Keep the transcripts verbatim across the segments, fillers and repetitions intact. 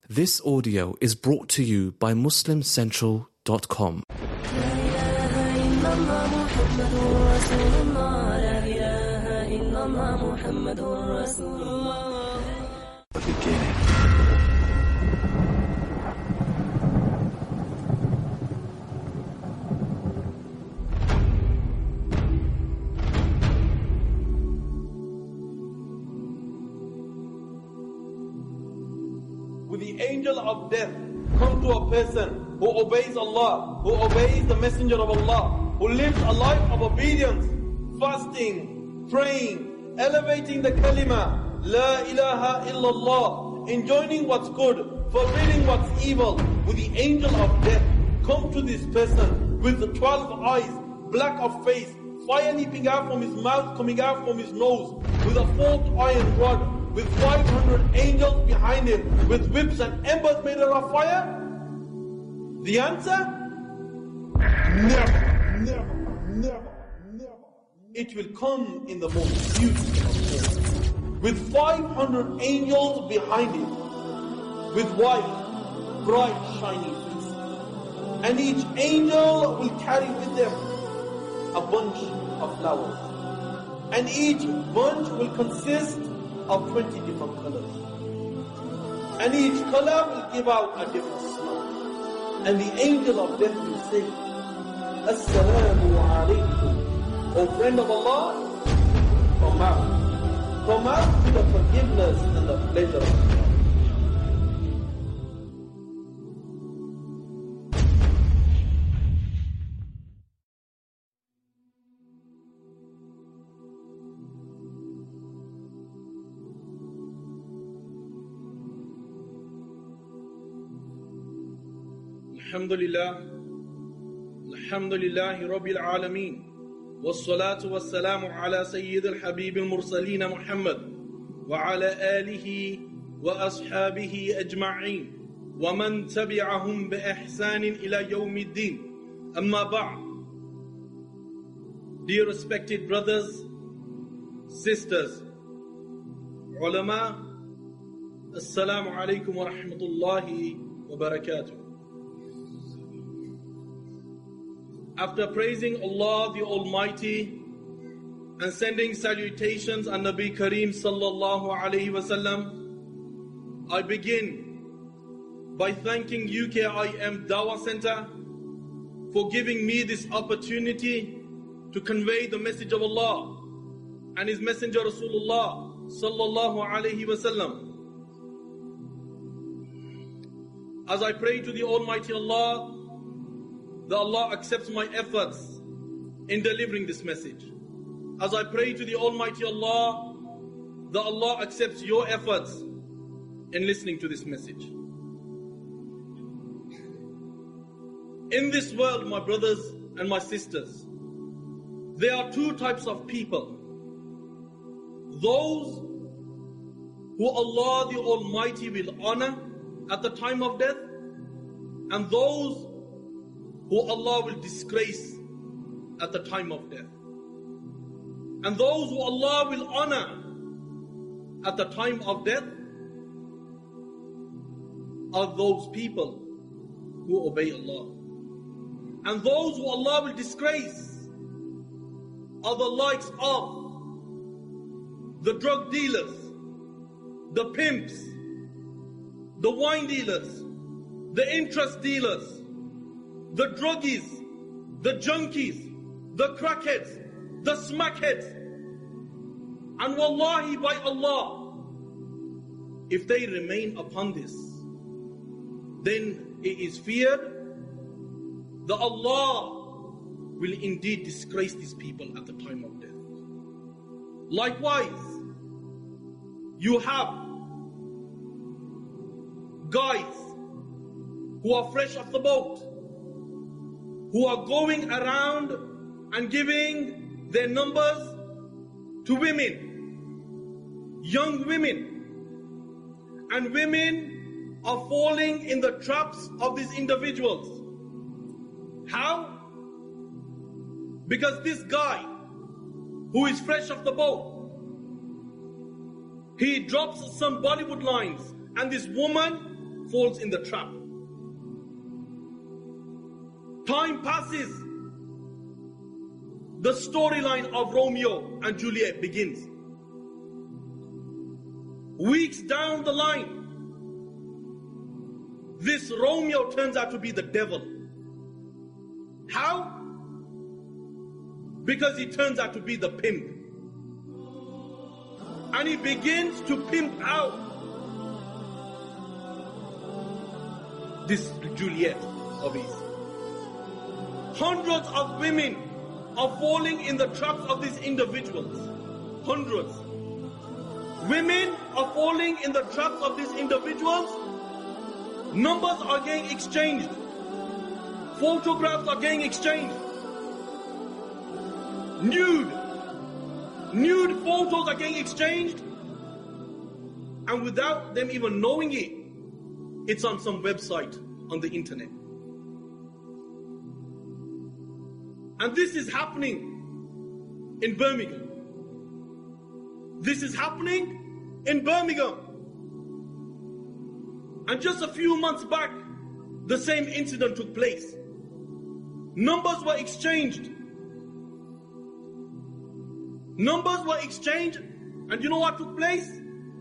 This audio is brought to you by muslim central dot com. The beginning. Will the angel of death come to a person who obeys Allah, who obeys the Messenger of Allah, who lives a life of obedience, fasting, praying, elevating the kalima, La ilaha illallah, enjoining what's good, forbidding what's evil? Will the angel of death come to this person with the twelve eyes, black of face, fire leaping out from his mouth, coming out from his nose, with a forked iron rod, with five hundred angels behind him, with whips and embers made out of fire? The answer? Never, never, never, never. It will come in the most beautiful of forms, with five hundred angels behind him, with white, bright, shining faces. And each angel will carry with them a bunch of flowers. And each bunch will consist of twenty different colors. And each color will give out a different smell. And the angel of death will say, Assalamu alaikum. O friend of Allah, come out. Come out to the forgiveness and the pleasure of Allah. Alhamdulillah, Alhamdulillahi Rabbil Alameen, wassalatu wassalamu ala Sayyid al-Habib al-Mursaleen Muhammad, wa ala alihi wa ashabihi ajma'een, wa man tabi'ahum bi ihsanin ila yawmiddin. Amma ba'd. Dear respected brothers, sisters, ulama, assalamu alaikum wa rahmatullahi wa barakatuh. After praising Allah the Almighty and sending salutations on Nabi Kareem sallallahu alayhi wasallam, I begin by thanking U K I M Dawah Center for giving me this opportunity to convey the message of Allah and His Messenger Rasulullah sallallahu alayhi wasallam. As I pray to the Almighty Allah, that Allah accepts my efforts in delivering this message. As I pray to the Almighty Allah, that Allah accepts your efforts in listening to this message. In this world, my brothers and my sisters, there are two types of people. Those who Allah the Almighty will honor at the time of death, and those who Allah will disgrace at the time of death. And those who Allah will honor at the time of death are those people who obey Allah. And those who Allah will disgrace are the likes of the drug dealers, the pimps, the wine dealers, the interest dealers, the druggies, the junkies, the crackheads, the smackheads. And wallahi, by Allah, if they remain upon this, then it is feared that Allah will indeed disgrace these people at the time of death. Likewise, you have guys who are fresh off the boat, who are going around and giving their numbers to women, young women. And women are falling in the traps of these individuals. How? Because this guy, who is fresh off the boat, he drops some Bollywood lines, and this woman falls in the trap. Time passes. The storyline of Romeo and Juliet begins. Weeks down the line, this Romeo turns out to be the devil. How? Because he turns out to be the pimp. And he begins to pimp out this Juliet of his. Hundreds of women are falling in the traps of these individuals. Hundreds. Women are falling in the traps of these individuals. Numbers are getting exchanged. Photographs are getting exchanged. Nude. Nude photos are getting exchanged. And without them even knowing it, it's on some website on the internet. And this is happening in Birmingham. This is happening in Birmingham. And just a few months back, the same incident took place. Numbers were exchanged. Numbers were exchanged. And you know what took place?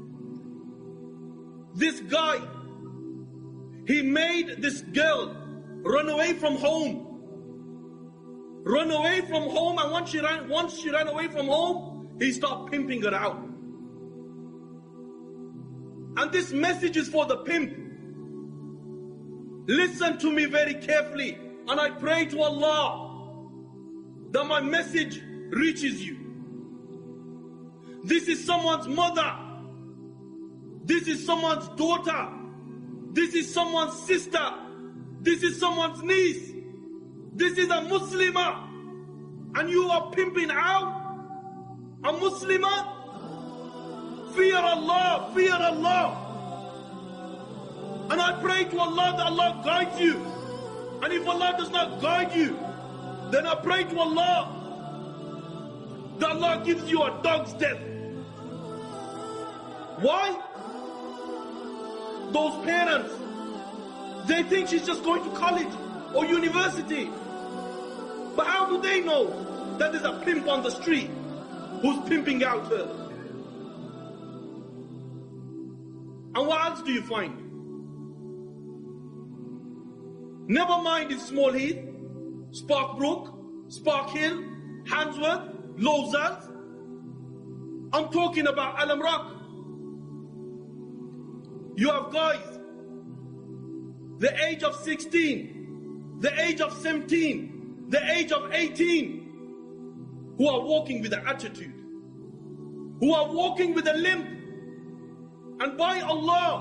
This guy, he made this girl run away from home. Run away from home, and once she ran, once she ran away from home, he started pimping her out. And this message is for the pimp. Listen to me very carefully, and I pray to Allah that my message reaches you. This is someone's mother. This is someone's daughter. This is someone's sister. This is someone's niece. This is a Muslimah, and you are pimping out a Muslimah. Fear Allah, fear Allah. And I pray to Allah that Allah guides you. And if Allah does not guide you, then I pray to Allah that Allah gives you a dog's death. Why? Those parents, they think she's just going to college or university. But how do they know that there's a pimp on the street who's pimping out her? And what else do you find? Never mind in Small Heath, Sparkbrook, Spark Hill, Handsworth, Lowzat. I'm talking about Alam Rock. You have guys, the age of sixteen, the age of seventeen, the age of eighteen, who are walking with an attitude, who are walking with a limp. And by Allah,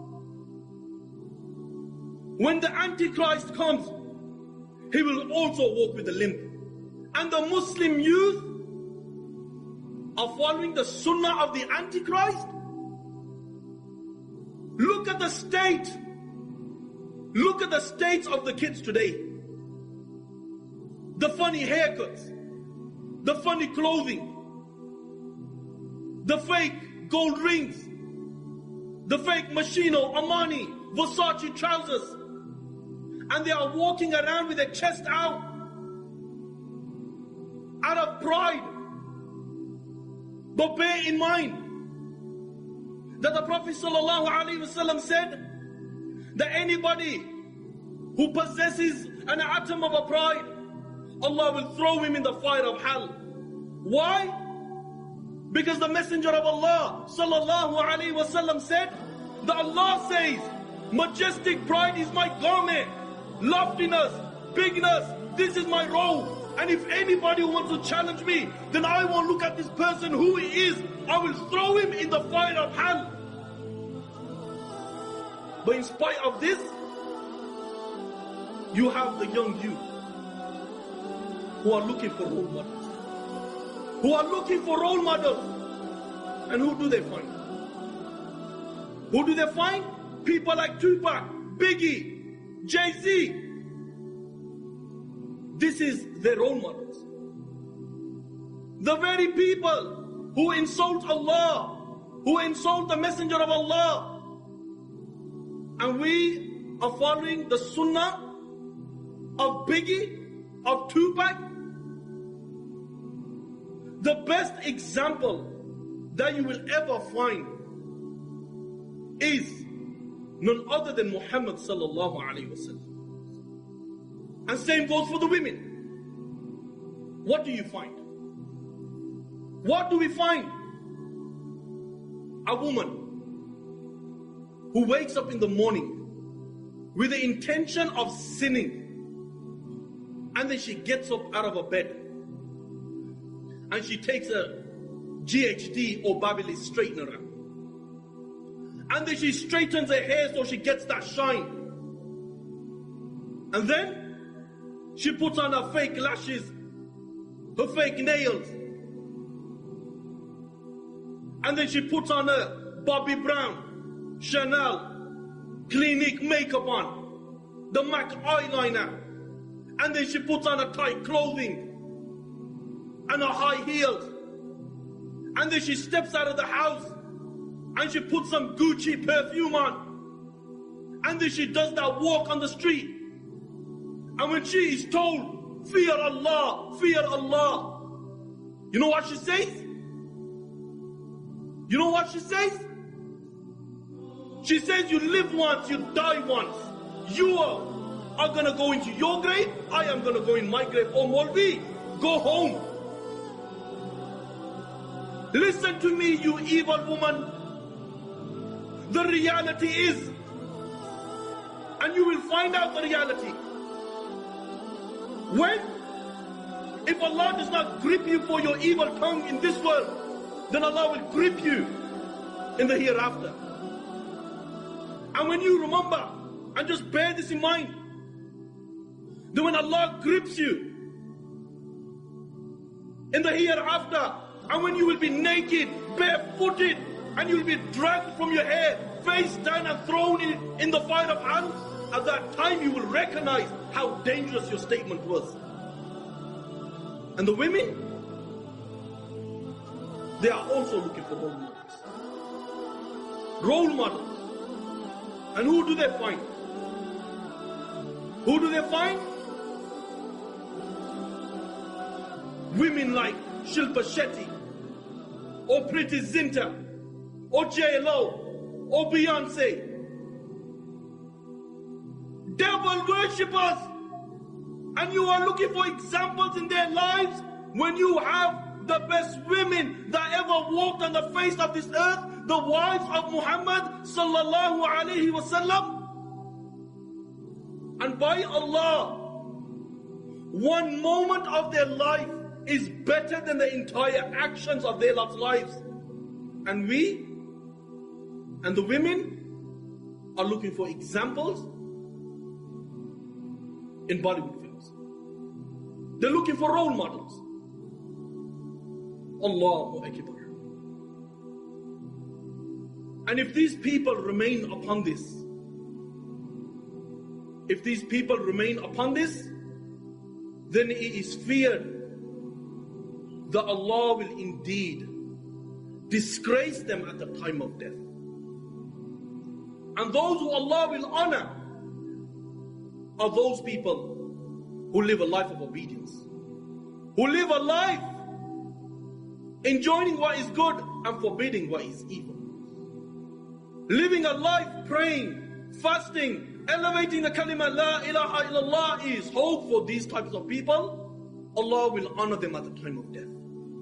when the Antichrist comes, he will also walk with a limp. And the Muslim youth are following the Sunnah of the Antichrist. Look at the state. Look at the states of the kids today. The funny haircuts, the funny clothing, the fake gold rings, the fake Moschino, Armani, Versace trousers. And they are walking around with their chest out, out of pride. But bear in mind that the Prophet ﷺ said that anybody who possesses an atom of a pride, Allah will throw him in the fire of hell. Why? Because the Messenger of Allah ﷺ said that Allah says, majestic pride is my garment, loftiness, bigness, this is my robe. And if anybody wants to challenge me, then I won't look at this person who he is. I will throw him in the fire of hell. But in spite of this, you have the young youth who are looking for role models. Who are looking for role models. And who do they find? Who do they find? People like Tupac, Biggie, Jay-Z. This is their role models. The very people who insult Allah, who insult the Messenger of Allah, and we are following the sunnah of Biggie, of Tupac. The best example that you will ever find is none other than Muhammad sallallahu alayhi wasallam. And same goes for the women. What do you find? What do we find? A woman who wakes up in the morning with the intention of sinning, and then she gets up out of her bed and she takes a G H D or Babyliss straightener out, and then she straightens her hair so she gets that shine, and then she puts on her fake lashes, her fake nails, and then she puts on her Bobbi Brown, Chanel, Clinique makeup on, the MAC eyeliner, and then she puts on her tight clothing and her high heels, and then she steps out of the house and she puts some Gucci perfume on, and then she does that walk on the street, and when she is told, fear Allah, fear Allah, you know what she says? You know what she says? She says, you live once, you die once. You are, are gonna go into your grave, I am gonna go in my grave. Oh Maulvi, go home. Listen to me, you evil woman. The reality is, and you will find out the reality. When? If Allah does not grip you for your evil tongue in this world, then Allah will grip you in the hereafter. And when you remember, and just bear this in mind, that when Allah grips you in the hereafter, and when you will be naked, barefooted, and you will be dragged from your hair, face down and thrown in, in the fire of hell, at that time you will recognize how dangerous your statement was. And the women, they are also looking for role models. Role models. And who do they find? Who do they find? Women like Shilpa Shetty, or Preeti Zinta, or J Lo, or Beyonce. Devil worshippers. And you are looking for examples in their lives when you have the best women that ever walked on the face of this earth, the wives of Muhammad sallallahu alaihi wasallam. And by Allah, one moment of their life is better than the entire actions of their lives. And we and the women are looking for examples in Bollywood films. They're looking for role models. Allahu Akbar. And if these people remain upon this, if these people remain upon this, then it is feared that Allah will indeed disgrace them at the time of death. And those who Allah will honor are those people who live a life of obedience, who live a life enjoining what is good and forbidding what is evil, living a life praying, fasting, elevating the kalima la ilaha illallah is hope for these types of people. Allah will honor them at the time of death.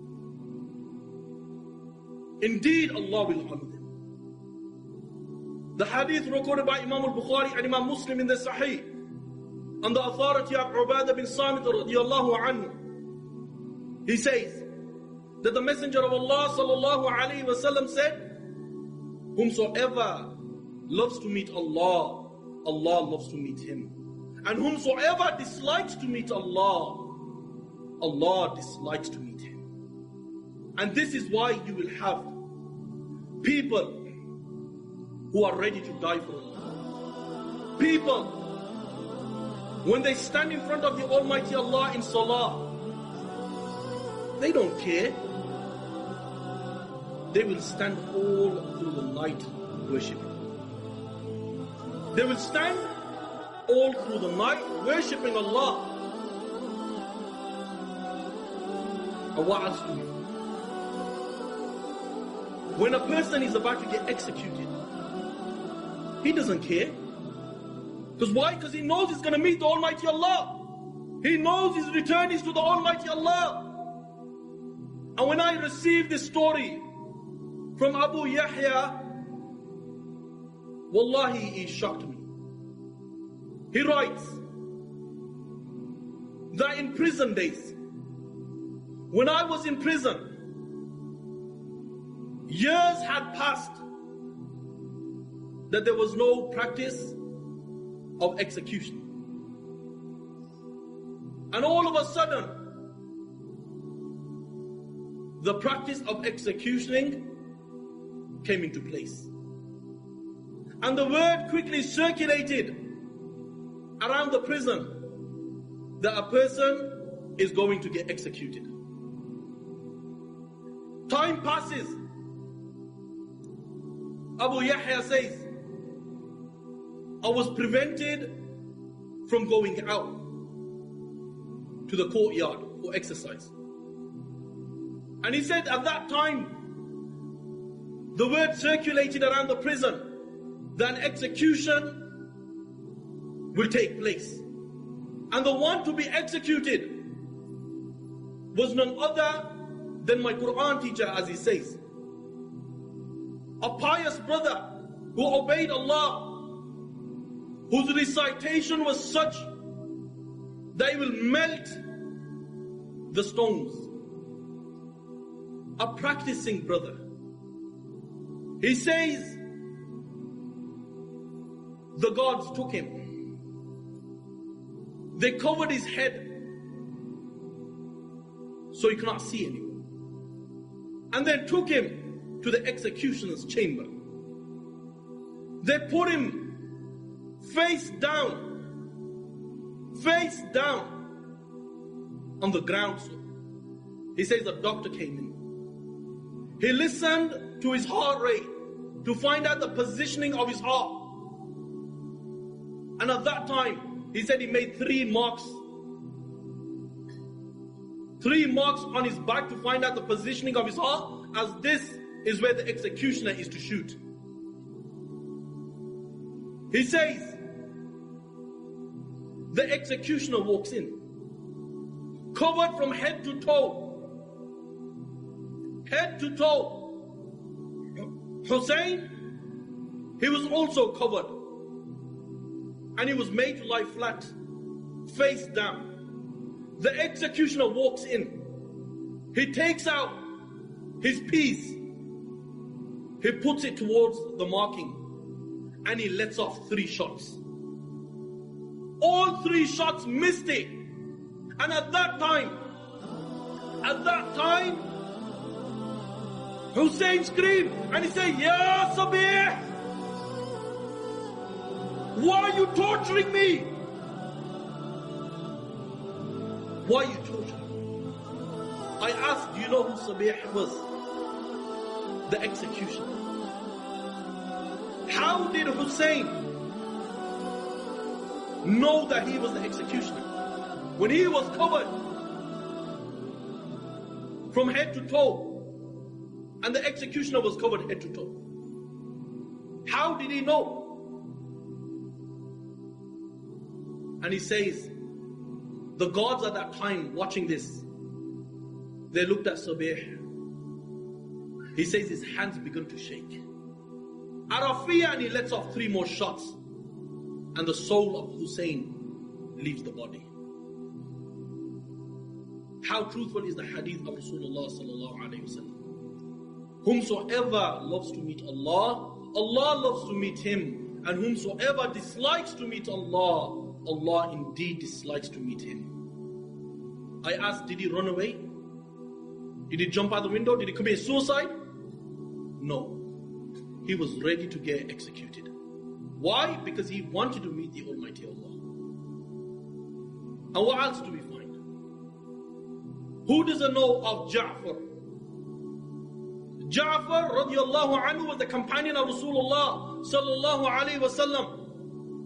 Indeed, Allah will honor them. The hadith recorded by Imam al-Bukhari and Imam Muslim in the Sahih, on the authority of Ubadah bin Samit radiallahu anhu, he says that the Messenger of Allah sallallahu alayhi wa sallam said, whomsoever loves to meet Allah, Allah loves to meet him. And whomsoever dislikes to meet Allah, Allah dislikes to meet him. And this is why you will have people who are ready to die for Allah. People, when they stand in front of the Almighty Allah in Salah, they don't care. They will stand all through the night worshiping. They will stand all through the night worshipping Allah. And what else do we do? When a person is about to get executed, he doesn't care. Because why? Because he knows he's going to meet the Almighty Allah. He knows his return is to the Almighty Allah. And when I received this story from Abu Yahya, wallahi, he shocked me. He writes that in prison days, when I was in prison, years had passed that there was no practice of execution. And all of a sudden, the practice of executioning came into place. And the word quickly circulated around the prison that a person is going to get executed. Time passes. Abu Yahya says, I was prevented from going out to the courtyard for exercise. And he said at that time, the word circulated around the prison that an execution will take place. And the one to be executed was none other than my Quran teacher, as he says. A pious brother who obeyed Allah, whose recitation was such that it will melt the stones. A practicing brother. He says, the gods took him. They covered his head so he could not see anymore. And then took him to the executioner's chamber. They put him face down, face down on the ground. So he says a doctor came in. He listened to his heart rate to find out the positioning of his heart. And at that time, he said he made three marks. Three marks on his back to find out the positioning of his heart, as this is where the executioner is to shoot. He says, the executioner walks in, covered from head to toe. Head to toe. Hussein, he was also covered. And he was made to lie flat, face down. The executioner walks in. He takes out his piece. He puts it towards the marking. And he lets off three shots. All three shots missed it. And at that time, at that time, Hussein screamed and he said, Ya Sabih! Why are you torturing me? Why are you torturing me? I asked, do you know who Sabih was? The executioner. How did Hussein know that he was the executioner? When he was covered from head to toe, and the executioner was covered head to toe. How did he know? And he says, the gods at that time watching this, they looked at Sabih. He says his hands began to shake. Out of fear, and he lets off three more shots. And the soul of Hussein leaves the body. How truthful is the hadith of Rasulullah sallallahu alayhi wa sallam? Whomsoever loves to meet Allah, Allah loves to meet him. And whomsoever dislikes to meet Allah, Allah indeed dislikes to meet him. I asked, did he run away? Did he jump out the window? Did he commit suicide? No. He was ready to get executed. Why? Because he wanted to meet the Almighty Allah. And what else do we find? Who doesn't know of Ja'far? Ja'far radiallahu anhu was the companion of Rasulullah sallallahu alayhi wa sallam.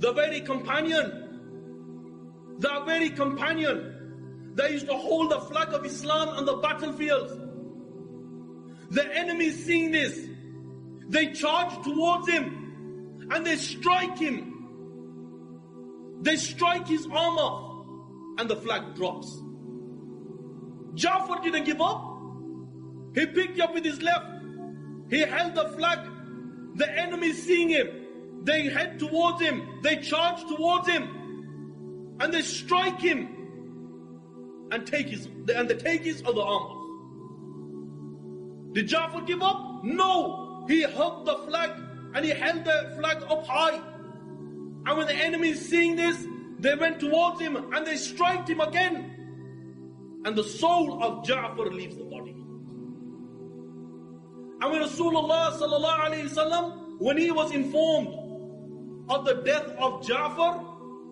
the very companion, the very companion that used to hold the flag of Islam on the battlefields. The enemy seeing this, they charge towards him and they strike him. They strike his arm off and the flag drops. Ja'far didn't give up. He picked up with his left. He held the flag. The enemy seeing him, they head towards him. They charge towards him and they strike him and take his and they take his other arm off. Did Ja'far give up? No. He held the flag and he held the flag up high. And when the enemy is seeing this, they went towards him and they strike him again. And the soul of Ja'far leaves the body. And when Rasulullah sallallahu alayhi wasallam, when he was informed of the death of Ja'far,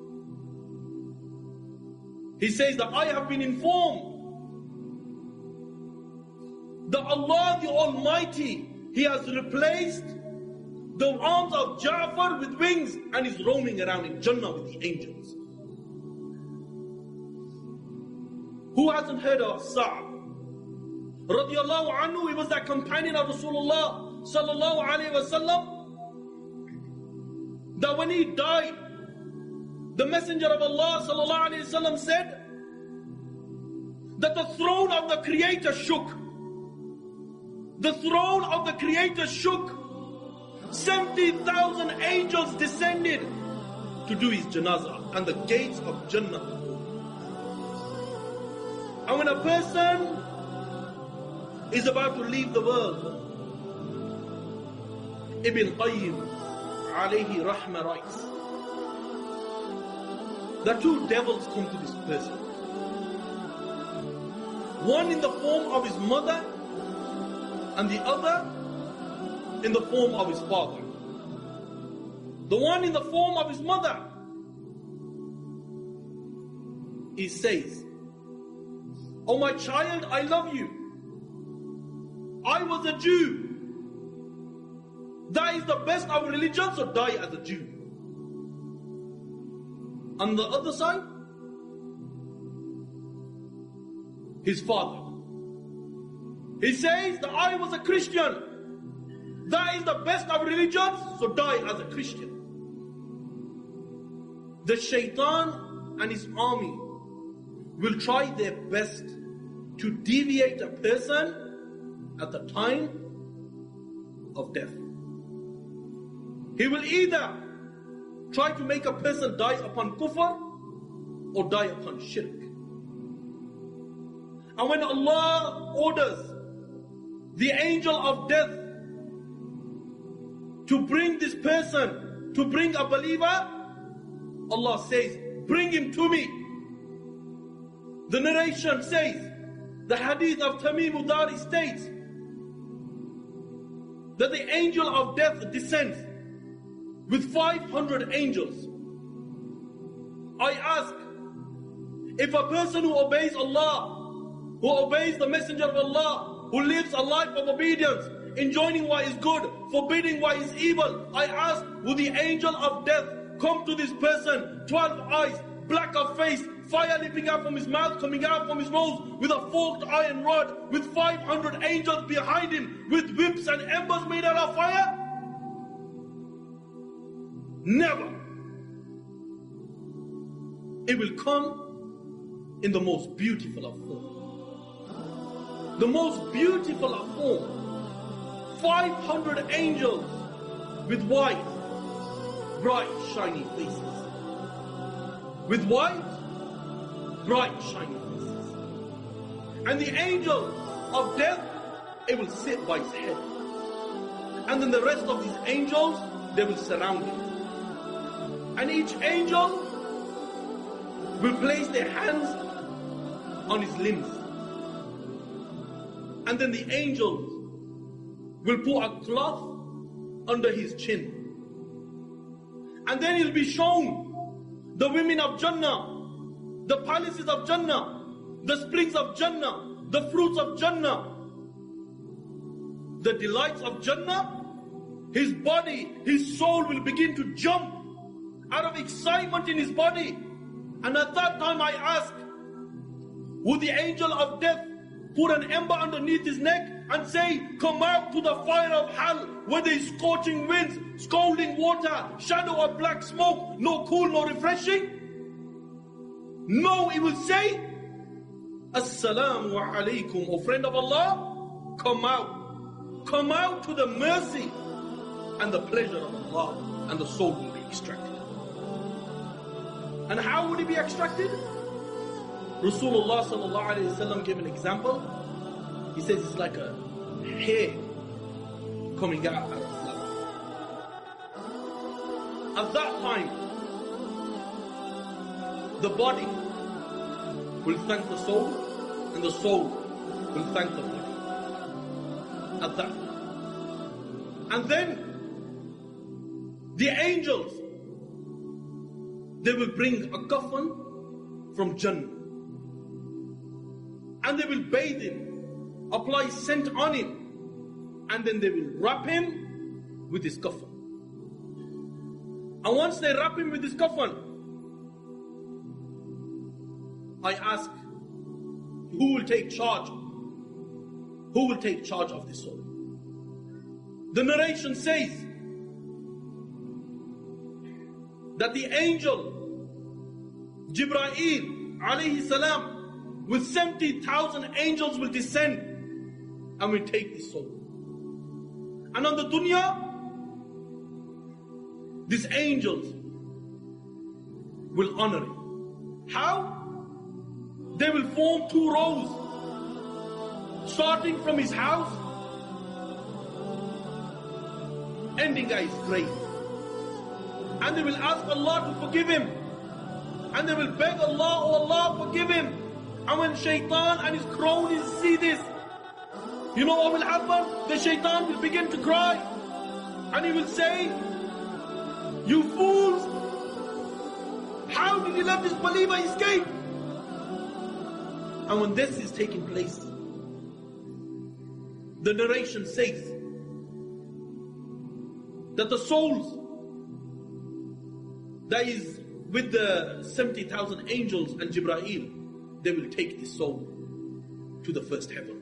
he says that I have been informed that Allah the Almighty, He has replaced the arms of Ja'far with wings and is roaming around in Jannah with the angels. Who hasn't heard of Sa'd radiallahu anhu? He was that companion of Rasulullah sallallahu alayhi wasallam, that when he died, the Messenger of Allah sallallahu alayhi wasallam said that the throne of the Creator shook. The throne of the Creator shook. seventy thousand angels descended to do his janazah, and the gates of Jannah. And when a person is about to leave the world, Ibn Qayyim alayhi rahmah writes that two devils come to this person. One in the form of his mother and the other in the form of his father. The one in the form of his mother, he says, "Oh my child, I love you. I was a Jew. That is the best of religion, so die as a Jew." On the other side, his father, he says that I was a Christian. That is the best of religions, so die as a Christian. The shaitan and his army will try their best to deviate a person at the time of death. He will either try to make a person die upon kufr or die upon shirk. And when Allah orders the angel of death to bring this person, to bring a believer, Allah says, "Bring him to me." The narration says, the hadith of Tamim Udari states that the angel of death descends with five hundred angels. I ask, if a person who obeys Allah, who obeys the Messenger of Allah, who lives a life of obedience, enjoining what is good, forbidding what is evil, I ask, will the angel of death come to this person, twelve eyes, black of face, fire leaping out from his mouth, coming out from his nose, with a forked iron rod, with five hundred angels behind him, with whips and embers made out of fire? Never. It will come in the most beautiful of form. The most beautiful of form. five hundred angels with white, bright, shiny faces. With white, bright, shiny faces. And the angel of death, it will sit by his head. And then the rest of these angels, they will surround him. And each angel will place their hands on his limbs. And then the angels will put a cloth under his chin. And then he'll be shown the women of Jannah, the palaces of Jannah, the springs of Jannah, the fruits of Jannah, the delights of Jannah. His body, his soul will begin to jump out of excitement in his body. And at that time I ask, would the angel of death put an ember underneath his neck and say, come out to the fire of hell, where there is scorching winds, scalding water, shadow of black smoke, no cool, no refreshing? No, he will say, Assalamu alaikum, O friend of Allah, come out. Come out to the mercy and the pleasure of Allah, and the soul will be extracted. And how would it be extracted? Rasulullah sallallahu alayhi wa sallam gave an example. He says it's like a hair coming out of a flower. At that time, the body will thank the soul, and the soul will thank the body. At that. And then the angels, they will bring a coffin from Jannah, and they will bathe him, apply scent on him, and then they will wrap him with his coffin. And once they wrap him with his coffin, I ask, who will take charge? Who will take charge of this soul? The narration says that the angel Jibreel alayhi salam with seventy thousand angels will descend and will take this soul. And on the dunya, these angels will honor it. How? They will form two rows, starting from his house, ending at his grave. And they will ask Allah to forgive him. And they will beg Allah, oh Allah, forgive him. And when shaitan and his cronies see this, you know what will happen? The shaitan will begin to cry. And he will say, you fools, how did you let this believer escape? And when this is taking place, the narration says that the souls that is with the seventy thousand angels and Jibreel, they will take this soul to the first heaven.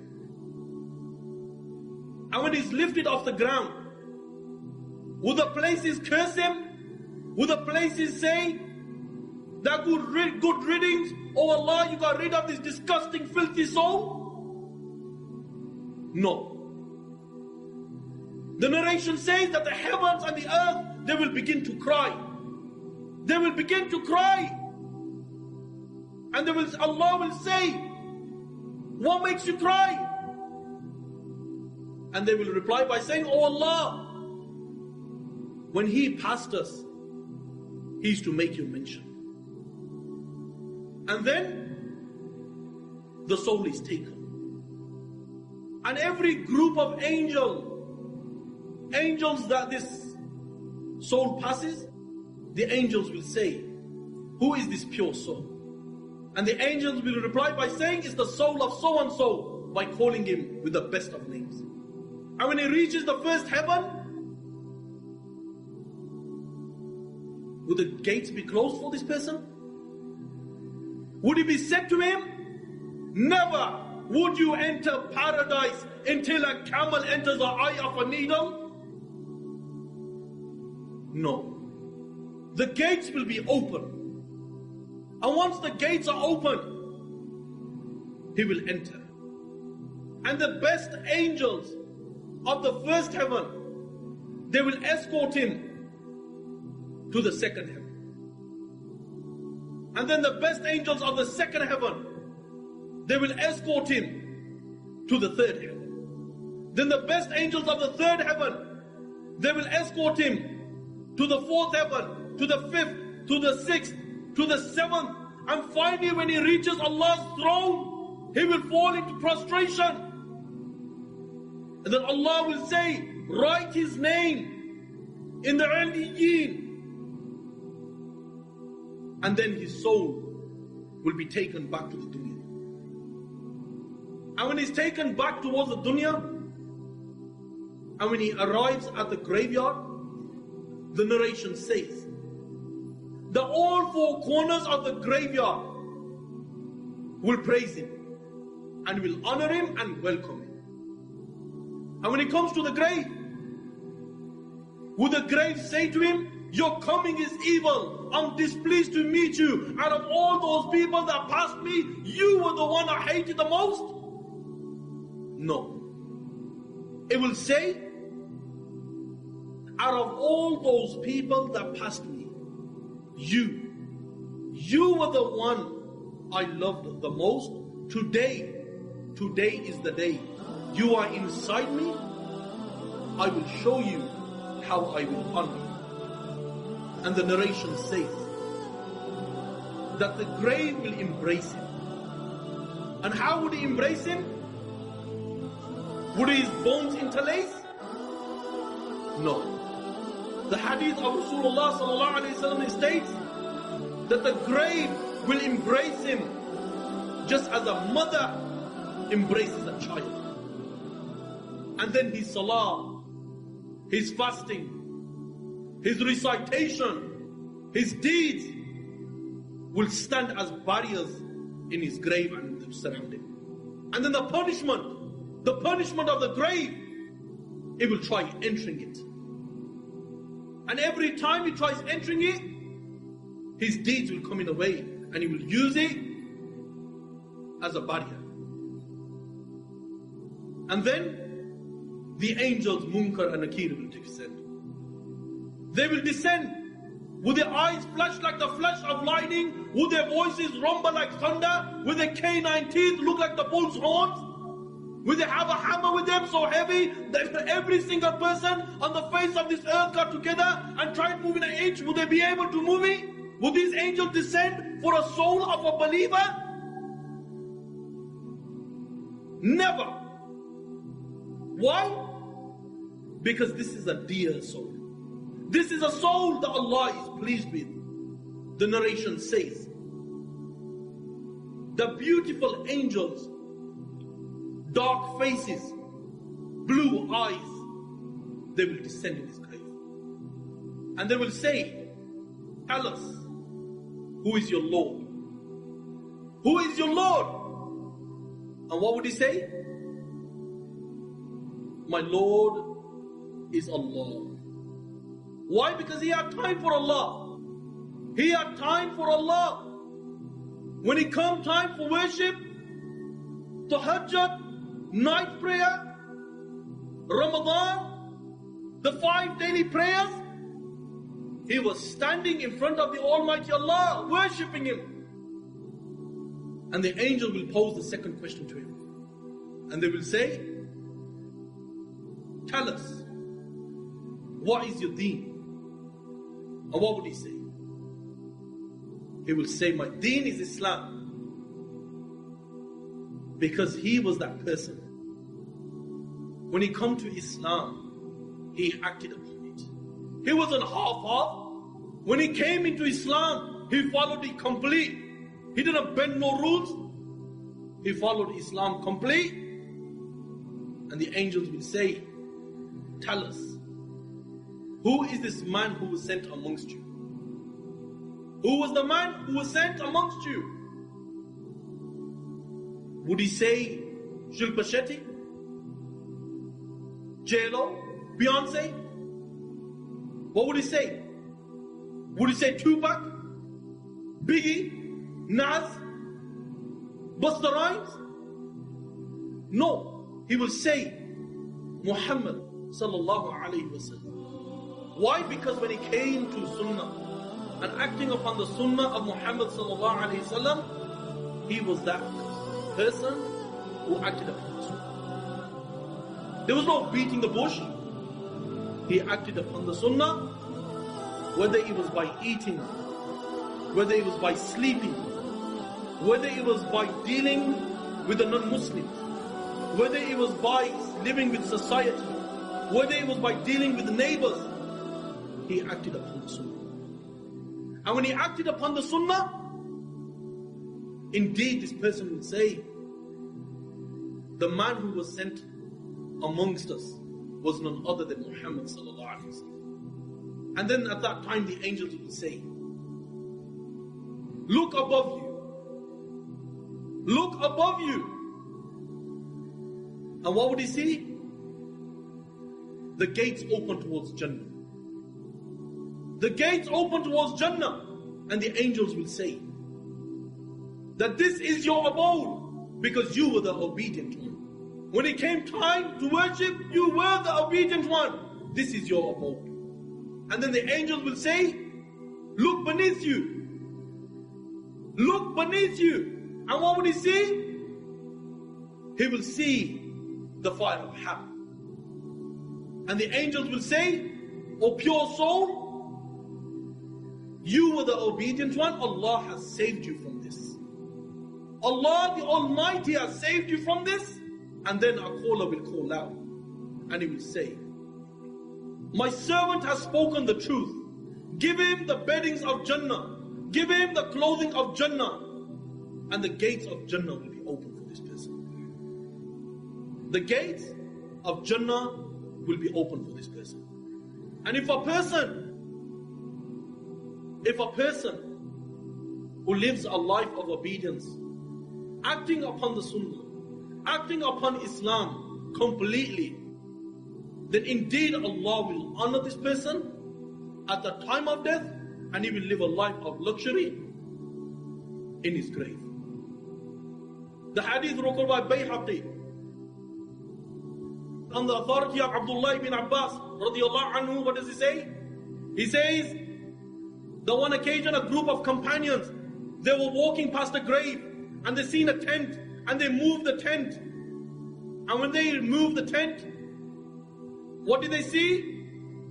And when he's lifted off the ground, will the places curse him? Will the places say that good, rid good riddance? Oh Allah, you got rid of this disgusting, filthy soul? No. The narration says that the heavens and the earth, they will begin to cry. They will begin to cry. And they will, Allah will say, what makes you cry? And they will reply by saying, oh Allah, when He passed us, He used to make you mention. And then the soul is taken. And every group of angel, angels that this soul passes, the angels will say, who is this pure soul? And the angels will reply by saying, it's the soul of so and so, by calling him with the best of names. And when he reaches the first heaven, will the gates be closed for this person? Would it be said to him, never would you enter paradise until a camel enters the eye of a needle? No. The gates will be open. And once the gates are open, he will enter. And the best angels of the first heaven, they will escort him to the second heaven. And then the best angels of the second heaven, they will escort him to the third heaven. Then the best angels of the third heaven, they will escort him to the fourth heaven, to the fifth, to the sixth, to the seventh. And finally when he reaches Allah's throne, he will fall into prostration. And then Allah will say, write his name in the Aliyyin. And then his soul will be taken back to the dunya. And when he's taken back towards the dunya, and when he arrives at the graveyard, the narration says that all four corners of the graveyard will praise him and will honor him and welcome him. And when he comes to the grave, will the grave say to him, your coming is evil, I'm displeased to meet you. Out of all those people that passed me, you were the one I hated the most? No. It will say, out of all those people that passed me, you, you were the one I loved the most. Today, today is the day. You are inside me. I will show you how I will honor you. And the narration says that the grave will embrace him. And how would he embrace him? Would his bones interlace? No. The hadith of Rasulullah sallallahu alayhi wa sallam states that the grave will embrace him just as a mother embraces a child. And then his salah, his fasting, his recitation, his deeds will stand as barriers in his grave and in the surrounding. And then the punishment, the punishment of the grave, it will try entering it. And every time he tries entering it, his deeds will come in the way and he will use it as a barrier. And then the angels Munkar and Nakir will descend. They will descend with their eyes flash like the flash of lightning, with their voices rumble like thunder, with their canine teeth look like the bull's horns. Will they have a hammer with them so heavy that if every single person on the face of this earth got together and tried moving an inch, would they be able to move it? Would these angels descend for a soul of a believer? Never. Why? Because this is a dear soul. This is a soul that Allah is pleased with. The narration says, the beautiful angels, dark faces, blue eyes, they will descend in his grave. And they will say, tell us, who is your Lord? Who is your Lord? And what would he say? My Lord is Allah. Why? Because he had time for Allah. He had time for Allah. When it comes time for worship, tahajjud, night prayer, Ramadan, the five daily prayers, he was standing in front of the Almighty Allah, worshipping Him. And the angel will pose the second question to him. And they will say, tell us, what is your deen? And what would he say? He will say, my deen is Islam. Because he was that person. When he come to Islam, he acted upon it. He wasn't half-half. When he came into Islam, he followed it complete. He didn't bend no rules. He followed Islam complete. And the angels will say, tell us, who is this man who was sent amongst you? Who was the man who was sent amongst you? Would he say Shilpa Shetty? J-Lo? Beyonce? What would he say? Would he say Tupac? Biggie? Nas? Busta Rhymes? No. He will say Muhammad sallallahu alayhi wa sallam. Why? Because when he came to Sunnah and acting upon the Sunnah of Muhammad sallallahu alayhi wa sallam, he was that person who acted upon the Sunnah. There was no beating the bush. He acted upon the Sunnah, whether it was by eating, whether it was by sleeping, whether it was by dealing with the non-Muslims, whether it was by living with society, whether it was by dealing with the neighbors, he acted upon the Sunnah. And when he acted upon the Sunnah, indeed this person will say, the man who was sent amongst us was none other than Muhammad sallallahu alaihi wasallam. And then at that time the angels will say, Look above you. Look above you. And what would he see? The gates open towards Jannah. The gates open towards Jannah. And the angels will say that this is your abode because you were the obedient one. When it came time to worship, you were the obedient one. This is your abode. And then the angels will say, look beneath you. Look beneath you. And what would he see? He will see the fire of hell. And the angels will say, O pure soul, you were the obedient one. Allah has saved you from this. Allah the Almighty has saved you from this. And then a caller will call out. And he will say, my servant has spoken the truth. Give him the beddings of Jannah. Give him the clothing of Jannah. And the gates of Jannah will be open for this person. The gates of Jannah will be open for this person. And if a person, if a person who lives a life of obedience, acting upon the Sunnah, acting upon Islam completely, then indeed Allah will honor this person at the time of death, and he will live a life of luxury in his grave. The hadith recorded by Bayhaqi on the authority of Abdullah ibn Abbas radiallahu anhu. What does he say? He says, the one occasion a group of companions, they were walking past a grave and they seen a tent and they moved the tent. And when they moved the tent, what did they see?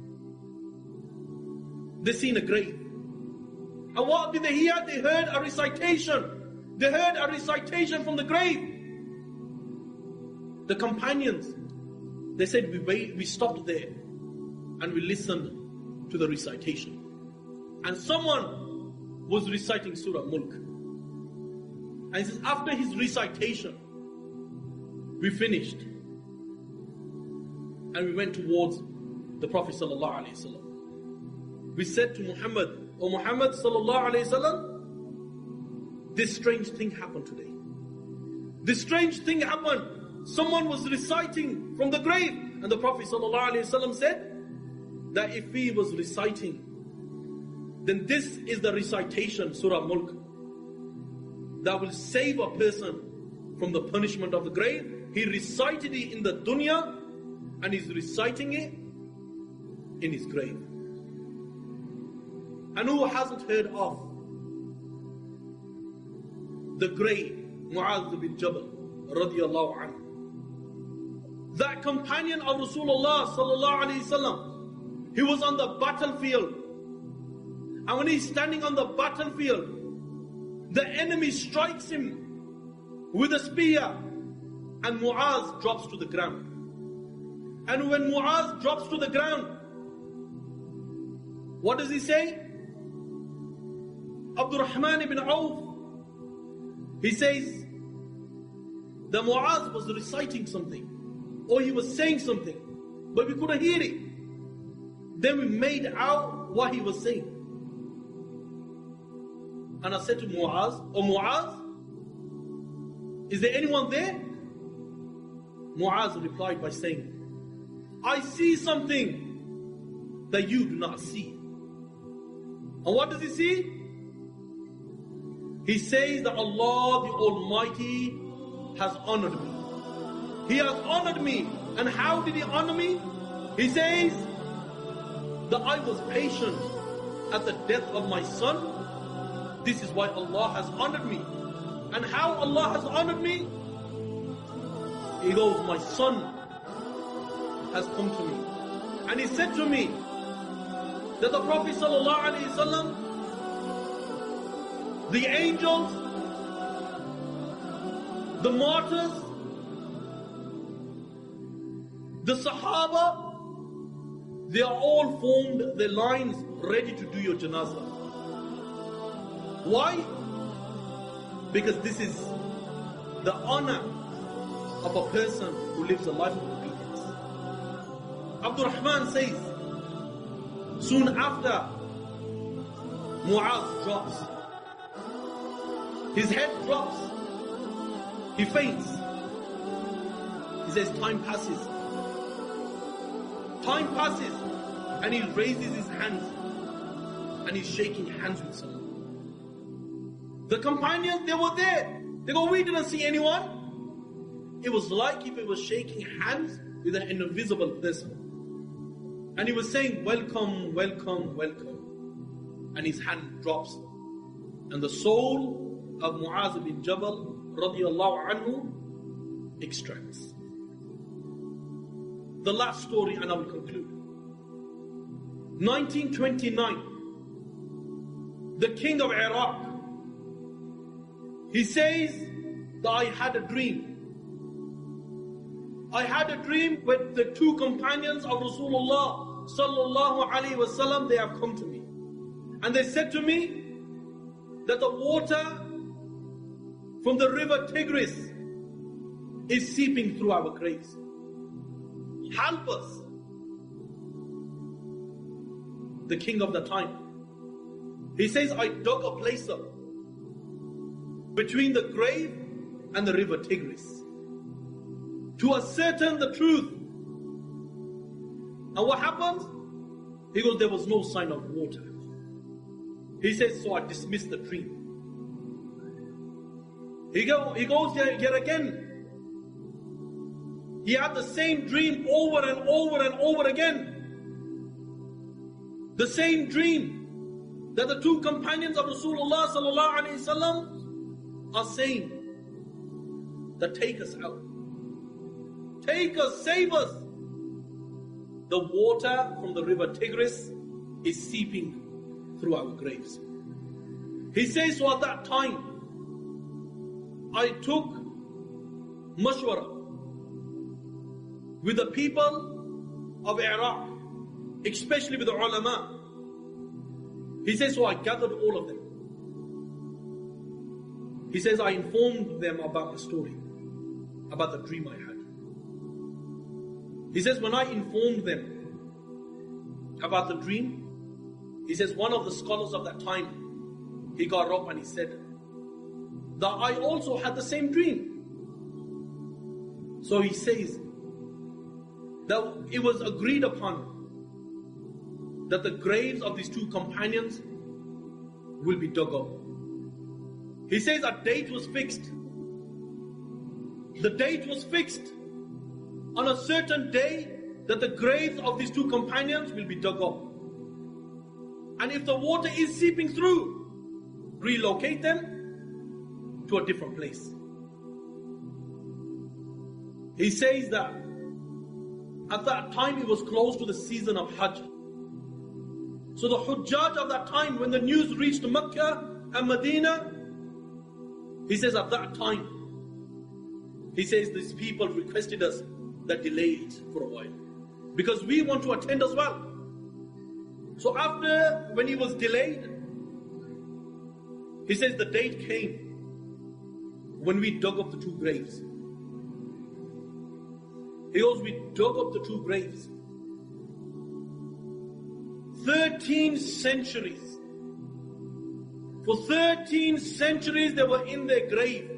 They seen a grave. And what did they hear? They heard a recitation. They heard a recitation from the grave. The companions, they said, we wait, we stopped there and we listened to the recitation. And someone was reciting Surah Mulk. And he says, after his recitation, we finished. And we went towards the Prophet sallallahu alaihi wasallam. We said to Muhammad, O Muhammad sallallahu alaihi wasallam, this strange thing happened today. This strange thing happened. Someone was reciting from the grave. And the Prophet sallallahu alaihi wasallam said that if he was reciting, then this is the recitation, Surah Mulk, that will save a person from the punishment of the grave. He recited it in the dunya, and he's reciting it in his grave. And who hasn't heard of the great Mu'adh bin Jabal radiyallahu anhu? That companion of Rasulullah sallallahu alayhi wasallam, he was on the battlefield. And when he's standing on the battlefield, the enemy strikes him with a spear, and Mu'adh drops to the ground. And when Mu'adh drops to the ground, what does he say? Abdurrahman ibn Auf, he says, the Mu'adh was reciting something, or he was saying something, but we couldn't hear it. Then we made out what he was saying. And I said to Mu'adh, oh Mu'adh, is there anyone there? Mu'adh replied by saying, I see something that you do not see. And what does he see? He says that Allah the Almighty has honored me. He has honored me. And how did he honor me? He says that I was patient at the death of my son. This is why Allah has honored me. And how Allah has honored me? He goes, my son has come to me. And he said to me that the Prophet sallallahu alaihi wasallam, the angels, the martyrs, the Sahaba, they are all formed their lines ready to do your janazah. Why? Because this is the honor of a person who lives a life of obedience. Abdurrahman says, soon after Mu'adh drops, His head drops. He faints. He says, time passes. Time passes. And he raises his hands. And he's shaking hands with someone. The companions, they were there. They go, we didn't see anyone. It was like if he was shaking hands with an invisible person. And he was saying, welcome, welcome, welcome. And his hand drops. And the soul of Mu'adh bin Jabal radiyallahu anhu extracts. The last story, and I will conclude. nineteen twenty-nine, the king of Iraq, he says that I had a dream. I had a dream with the two companions of Rasulullah sallallahu alaihi wasallam. They have come to me. And they said to me that the water from the river Tigris is seeping through our graves. Help us. The king of the time, he says, I dug a place up between the grave and the river Tigris to ascertain the truth. And what happened? He goes, there was no sign of water. He says, so I dismissed the dream. He, go, he goes here, here again. He had the same dream over and over and over again. The same dream that the two companions of Rasulullah sallallahu alaihi wasallam are saying that take us out. Take us, save us. The water from the river Tigris is seeping through our graves. He says, so at that time, I took mashwara with the people of Iraq, especially with the ulama. He says, so I gathered all of them. He says, I informed them about the story, about the dream I had. He says, when I informed them about the dream, he says, one of the scholars of that time, he got up and he said that I also had the same dream. So he says that it was agreed upon that the graves of these two companions will be dug up. He says a date was fixed. The date was fixed on a certain day that the graves of these two companions will be dug up. And if the water is seeping through, relocate them to a different place. He says that at that time it was close to the season of Hajj. So the Hujjaj of that time, when the news reached Mecca and Medina, he says at that time, he says these people requested us that delay it for a while, because we want to attend as well. So after, when he was delayed, he says the date came when we dug up the two graves. He goes, we dug up the two graves. Thirteen centuries. For thirteen centuries they were in their grave.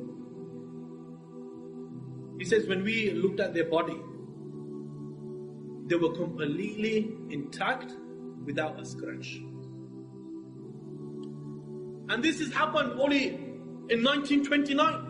He says when we looked at their body, they were completely intact without a scratch. And this has happened only in nineteen twenty-nine.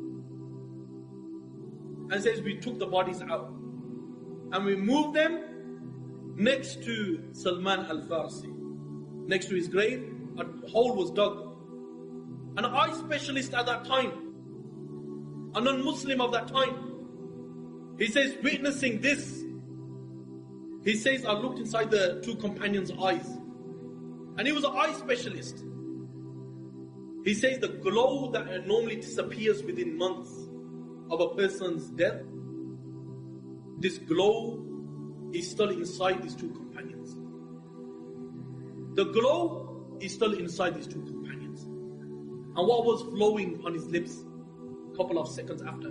And says we took the bodies out and we moved them next to Salman al-Farsi. Next to his grave, a hole was dug. An eye specialist at that time, a non-Muslim of that time, he says, witnessing this, he says, I looked inside the two companions' eyes. And he was an eye specialist. He says the glow that normally disappears within months of a person's death, this glow is still inside these two companions. The glow is still inside these two companions. And what was flowing on his lips a couple of seconds after?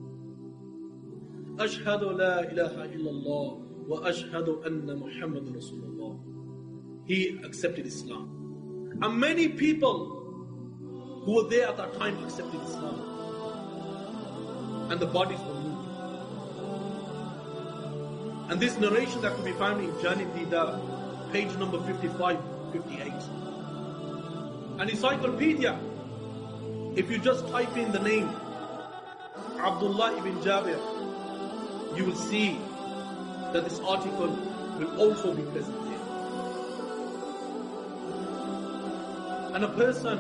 Ashhadu la ilaha illallah wa ashhadu anna Muhammad Rasulullah. He accepted Islam. And many people who were there at that time accepted Islam. And the bodies were moved. And this narration that can be found in Jani Dida, page number fifty-five, fifty-eight. An encyclopedia, if you just type in the name Abdullah ibn Jabir, you will see that this article will also be present here. And a person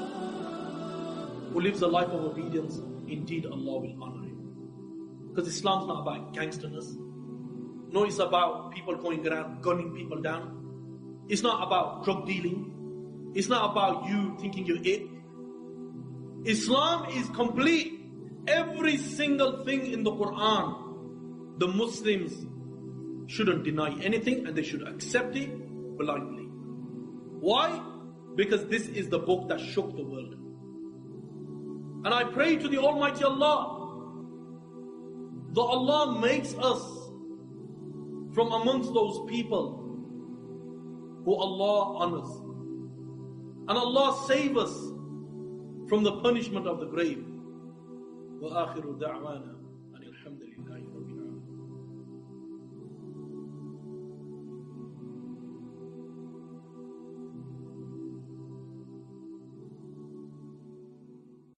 who lives a life of obedience, indeed Allah will honor him. Because Islam is not about gangsterness. No, it's about people going around gunning people down. It's not about drug dealing. It's not about you thinking you're it. Islam is complete. Every single thing in the Quran, the Muslims shouldn't deny anything and they should accept it blindly. Why? Because this is the book that shook the world. And I pray to the Almighty Allah that Allah makes us from amongst those people who Allah honors. And Allah save us from the punishment of the grave. وآخر دعوانا